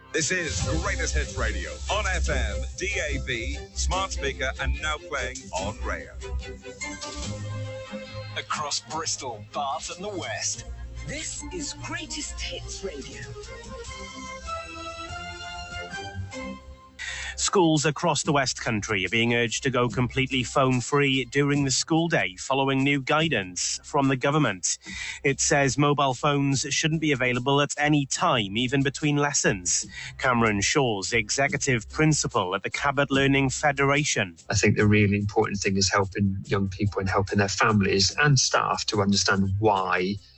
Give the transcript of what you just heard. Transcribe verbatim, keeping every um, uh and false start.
This is Greatest Hits Radio on F M, D A B, smart speaker, and now playing on Rayon. Across Bristol, Bath and the West. This is Greatest Hits Radio. Schools across the West Country are being urged to go completely phone-free during the school day following new guidance from the government. It says mobile phones shouldn't be available at any time, even between lessons. Cameron Shaw's executive principal at the Cabot Learning Federation. I think the really important thing is helping young people and helping their families and staff to understand why